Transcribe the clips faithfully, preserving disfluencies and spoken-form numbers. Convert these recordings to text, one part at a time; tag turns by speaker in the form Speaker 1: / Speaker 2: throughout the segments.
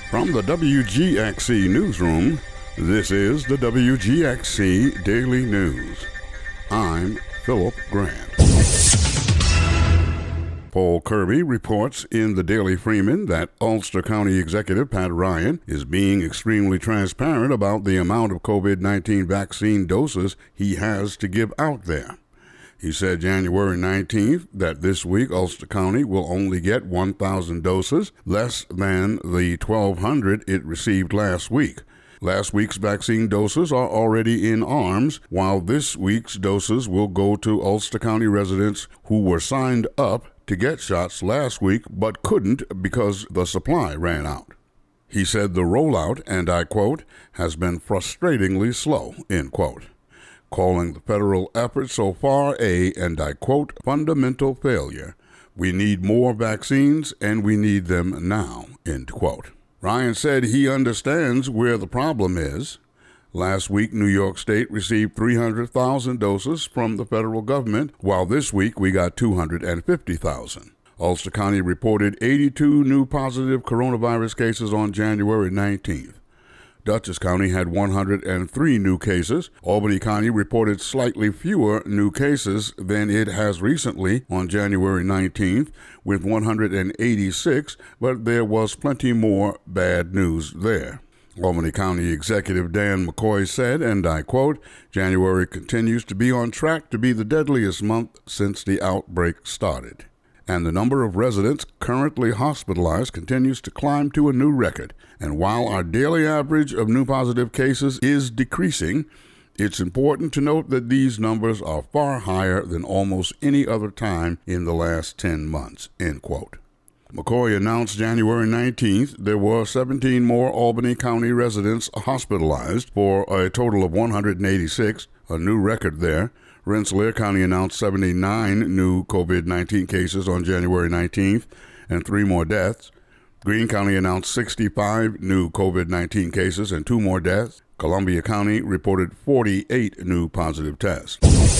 Speaker 1: From the W G X C Newsroom, this is the W G X C Daily News. I'm Philip Grant. Paul Kirby reports in the Daily Freeman that Ulster County Executive Pat Ryan is being extremely transparent about the amount of COVID nineteen vaccine doses he has to give out there. He said January nineteenth that this week Ulster County will only get one thousand doses, less than the twelve hundred it received last week. Last week's vaccine doses are already in arms, while this week's doses will go to Ulster County residents who were signed up to get shots last week but couldn't because the supply ran out. He said the rollout, and I quote, has been frustratingly slow, end quote, calling the federal effort so far a, and I quote, fundamental failure. We need more vaccines and we need them now, end quote. Ryan said he understands where the problem is. Last week, New York State received three hundred thousand doses from the federal government, while this week we got two hundred fifty thousand. Ulster County reported eighty-two new positive coronavirus cases on January nineteenth. Dutchess County had one hundred three new cases. Albany County reported slightly fewer new cases than it has recently on January nineteenth, with one hundred eighty-six, but there was plenty more bad news there. Albany County Executive Dan McCoy said, and I quote, January continues to be on track to be the deadliest month since the outbreak started. And the number of residents currently hospitalized continues to climb to a new record. And while our daily average of new positive cases is decreasing, it's important to note that these numbers are far higher than almost any other time in the last ten months, end quote. McCoy announced January nineteenth there were seventeen more Albany County residents hospitalized for a total of one hundred eighty-six, a new record there. Rensselaer County announced seventy-nine new COVID nineteen cases on January nineteenth and three more deaths. Greene County announced sixty-five new COVID nineteen cases and two more deaths. Columbia County reported forty-eight new positive tests.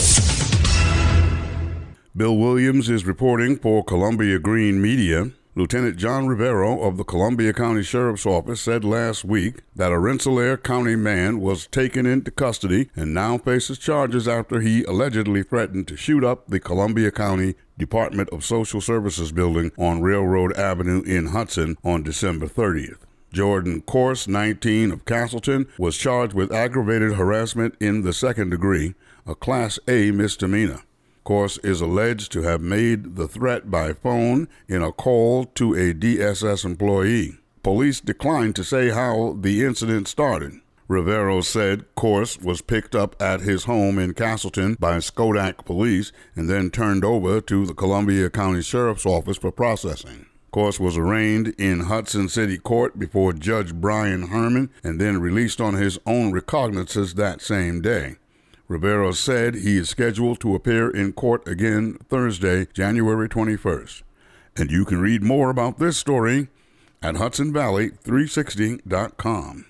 Speaker 1: Bill Williams is reporting for Columbia Green Media. Lieutenant John Rivero of the Columbia County Sheriff's Office said last week that a Rensselaer County man was taken into custody and now faces charges after he allegedly threatened to shoot up the Columbia County Department of Social Services building on Railroad Avenue in Hudson on December thirtieth. Jordan Corse, nineteen, of Castleton, was charged with aggravated harassment in the second degree, a Class A misdemeanor. Corse is alleged to have made the threat by phone in a call to a D S S employee. Police declined to say how the incident started. Rivero said Corse was picked up at his home in Castleton by Schodack police and then turned over to the Columbia County Sheriff's Office for processing. Corse was arraigned in Hudson City Court before Judge Brian Herman and then released on his own recognizances that same day. Rivero said he is scheduled to appear in court again Thursday, January twenty-first. And you can read more about this story at Hudson Valley three sixty dot com.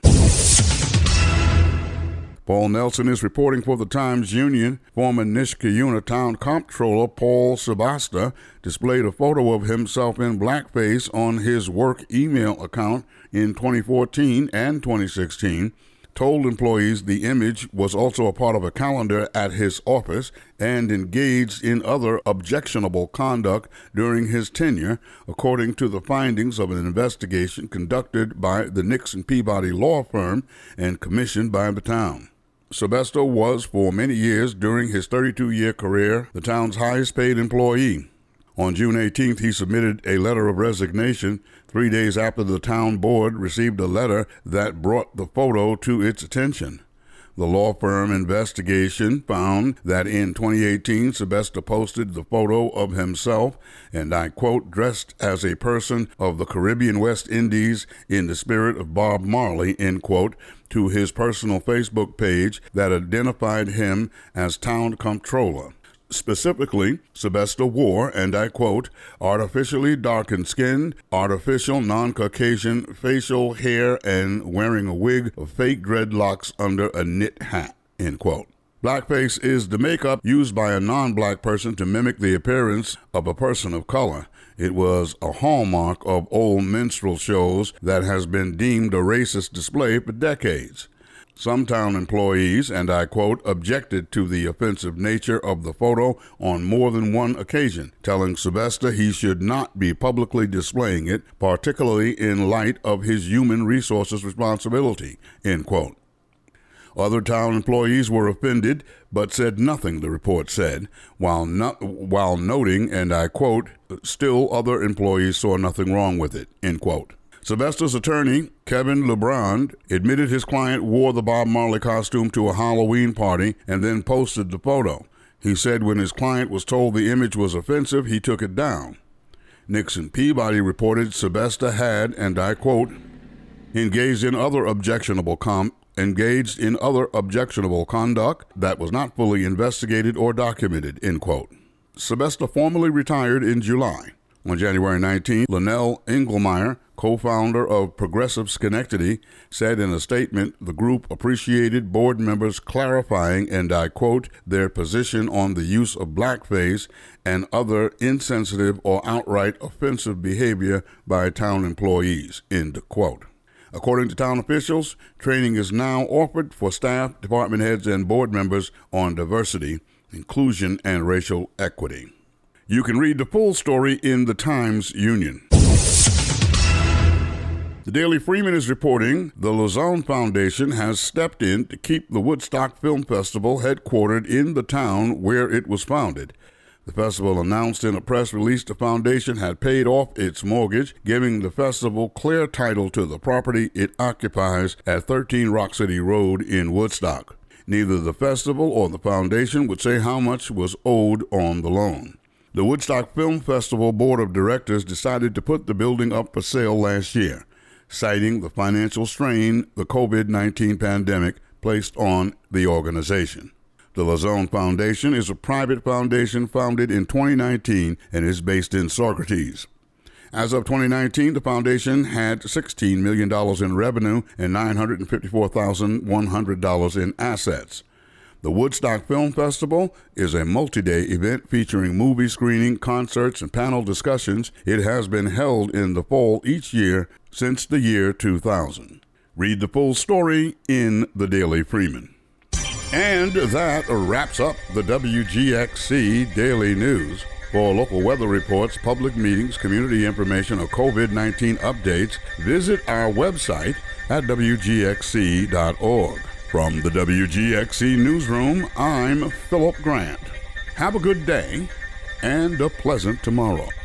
Speaker 1: Paul Nelson is reporting for the Times-Union. Former Niskayuna Town Comptroller Paul Sebasta displayed a photo of himself in blackface on his work email account in twenty fourteen and twenty sixteen. Told employees the image was also a part of a calendar at his office and engaged in other objectionable conduct during his tenure, according to the findings of an investigation conducted by the Nixon Peabody law firm and commissioned by the town. Sebasta was, for many years during his thirty-two-year career, the town's highest-paid employee. On June eighteenth, he submitted a letter of resignation three days after the town board received a letter that brought the photo to its attention. The law firm investigation found that in twenty eighteen, Sebasta posted the photo of himself, and I quote, dressed as a person of the Caribbean West Indies in the spirit of Bob Marley, end quote, to his personal Facebook page that identified him as town comptroller. Specifically, Sebasta wore, and I quote, artificially darkened skin, artificial non-Caucasian facial hair, and wearing a wig of fake dreadlocks under a knit hat, end quote. Blackface is the makeup used by a non-black person to mimic the appearance of a person of color. It was a hallmark of old minstrel shows that has been deemed a racist display for decades. Some town employees, and I quote, objected to the offensive nature of the photo on more than one occasion, telling Sylvester he should not be publicly displaying it, particularly in light of his human resources responsibility, end quote. Other town employees were offended, but said nothing, the report said, while not, while noting, and I quote, still other employees saw nothing wrong with it, end quote. Sylvester's attorney, Kevin LeBrand, admitted his client wore the Bob Marley costume to a Halloween party and then posted the photo. He said when his client was told the image was offensive, he took it down. Nixon Peabody reported Sylvester had, and I quote, engaged in other objectionable com- engaged in other objectionable conduct that was not fully investigated or documented, end quote. Sylvester formally retired in July. On January nineteenth, Linnell Engelmeyer, co-founder of Progressive Schenectady, said in a statement the group appreciated board members clarifying, and I quote, their position on the use of blackface and other insensitive or outright offensive behavior by town employees, end quote. According to town officials, training is now offered for staff, department heads, and board members on diversity, inclusion, and racial equity. You can read the full story in the Times-Union. The Daily Freeman is reporting the Lausanne Foundation has stepped in to keep the Woodstock Film Festival headquartered in the town where it was founded. The festival announced in a press release the foundation had paid off its mortgage, giving the festival clear title to the property it occupies at thirteen Rock City Road in Woodstock. Neither the festival or the foundation would say how much was owed on the loan. The Woodstock Film Festival Board of Directors decided to put the building up for sale last year, citing the financial strain the covid nineteen pandemic placed on the organization. The Lausanne Foundation is a private foundation founded in twenty nineteen and is based in Saugerties. As of twenty nineteen, the foundation had sixteen million dollars in revenue and nine hundred fifty-four thousand one hundred dollars in assets. The Woodstock Film Festival is a multi-day event featuring movie screening, concerts, and panel discussions. It has been held in the fall each year since the year two thousand. Read the full story in the Daily Freeman. And that wraps up the W G X C Daily News. For local weather reports, public meetings, community information, or covid nineteen updates, visit our website at W G X C dot org. From the W G X C Newsroom, I'm Philip Grant. Have a good day and a pleasant tomorrow.